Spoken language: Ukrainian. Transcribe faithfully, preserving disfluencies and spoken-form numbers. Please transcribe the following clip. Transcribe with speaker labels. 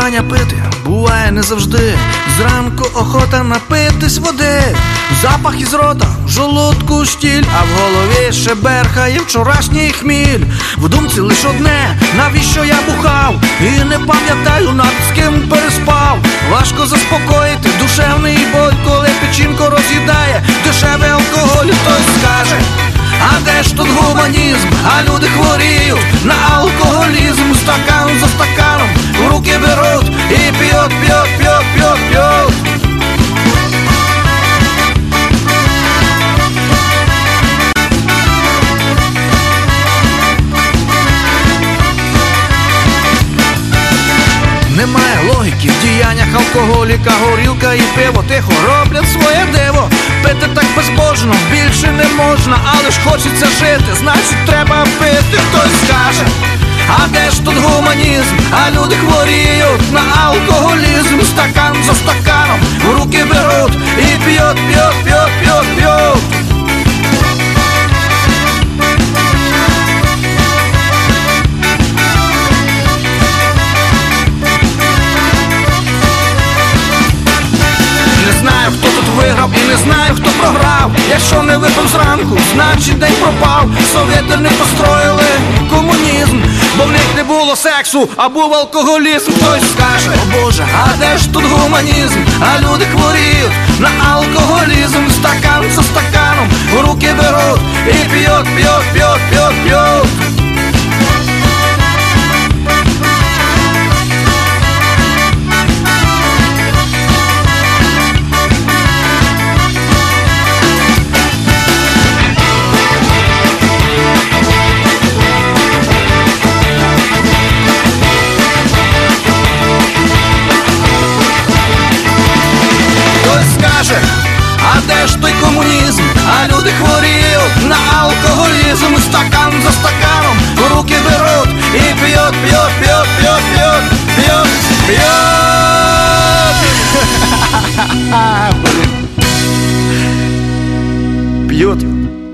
Speaker 1: бажання пити буває не завжди. Зранку охота напитись води, запах із рота, в желудку штіль, а в голові ще берхає вчорашній хміль. В думці лиш одне, навіщо я бухав, і не пам'ятаю, над з ким переспав. Важко заспокоїти душевний боль, коли печінку роз'їдає дешевий алкоголь. Хтось скаже, а де ж тут гуманізм? А люди хворіють на алкоголізм. Стакан за стаканом в руки беруть і п'ють, п'ють, п'ють, п'ють, п'ють. Немає логіки в діяннях алкоголіка, горілка і пиво тихо роблять своє диво. Пити так безбожно більше не можна, але ж хочеться жити, значить треба пити. Хтось скаже, а де ж тут гуманізм? А люди хворіють на алкоголізм. Стакан за стаканом в руки беруть і п'ють, п'ють, п'ють, п'ють, п'ють. Хто тут виграв і не знаю, хто програв. Якщо не випив зранку, значить день пропав. Совєти не построїли комунізм, бо в них не було сексу, а був алкоголізм. Хтось скаже, о Боже, а де ж тут гуманізм? А люди хворіють на алкоголізм. Стакан за стаканом в руки беруть і п'ють, п'ють, п'ють, п'ють, п'ють. А де ж той комунізм? А люди хворіють на алкоголізм. Стакан за стаканом в руки беруть і п'ють, п'ють, п'ють, п'ють, п'ють, п'ють, п'ють. П'ють.